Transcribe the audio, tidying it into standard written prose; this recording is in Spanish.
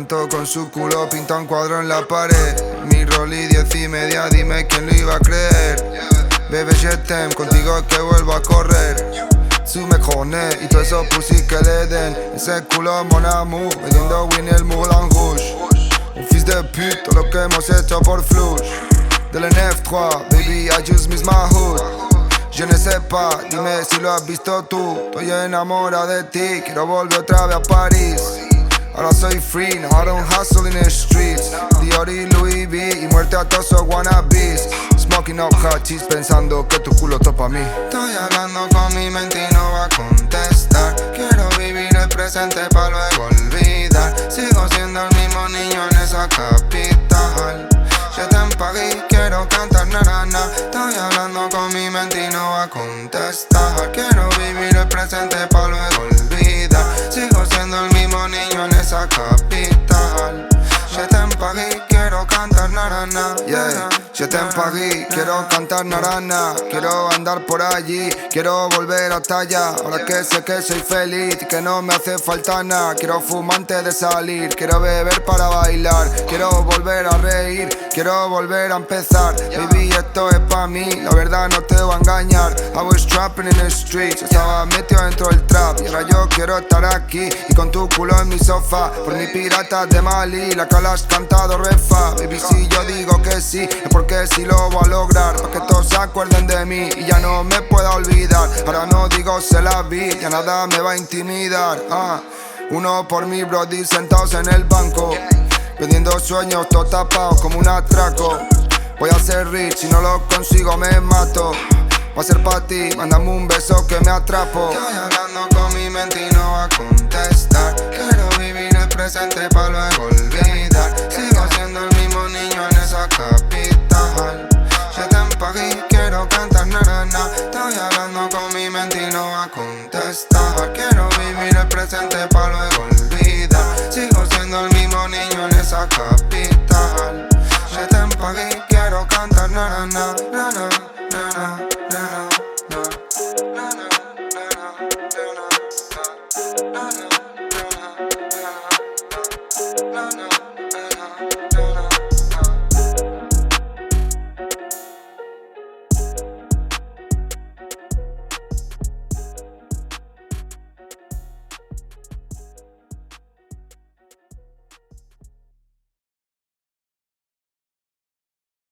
tanto con su culo pinta un cuadro en la pared. Mi Rolly 10:30, dime quién lo iba a creer. Bebé jetem, contigo es que vuelvo a correr. Su me connaît y todo eso pussy que le den. Ese culo mon amour, metiendo Winnie el Moulin Rouge. Un fils de pute, todo lo que hemos hecho por flush. Del NF3, baby I just miss my hood. Je ne sais pas, dime si lo has visto tú. Estoy enamorado de ti, quiero volver otra vez a París. Ahora soy free, now I don't hustle in the streets. Dior y Louis V y muerte a todos esos wannabes. Smoking up hot cheese pensando que tu culo topa a mí. Estoy hablando con mi mente y no va a contestar. Quiero vivir el presente para luego olvidar. Sigo siendo el mismo niño en esa capital. Je t'aime Paris, quiero cantar narana. Estoy hablando con mi mente y no va a contestar. Quiero vivir el presente para luego olvidar. Sigo siendo el mismo niño en esa capital. Je t'aime Paris, quiero cantar narana. Yeah, je t'aime Paris, quiero cantar narana. Quiero andar por allí, quiero volver hasta allá. Ahora que sé que soy feliz y que no me hace falta nada. Quiero fumar antes de salir, quiero beber para bailar. Quiero volver a reír, quiero volver a empezar. Baby, esto es pa' mí, la verdad no te voy a engañar. I was trapping in the streets, estaba metido dentro del trap. Y ahora yo quiero estar aquí y con tu culo en mi sofá. Por mi pirata de Mali, la que has cantado refa. Baby, si yo digo que sí, es porque sí lo voy a lograr. Pa' que todos se acuerden de mí y ya no me pueda olvidar. Ahora no digo se la vi, ya nada me va a intimidar. Uno por mi brody sentados en el banco, vendiendo sueños, todo tapado como un atraco. Voy a ser rich, si no lo consigo me mato. Va a ser pa' ti, mándame un beso que me atrapo. Estoy hablando con mi mente y no va a contestar. Quiero vivir el presente para luego olvidar. Sigo siendo el mismo niño en esa capital. Je t'aime Paris, quiero cantar narana. Estoy hablando con mi mente y no va a contestar. Quiero vivir el presente para luego olvidar. Sigo siendo el mismo niño en esa capital.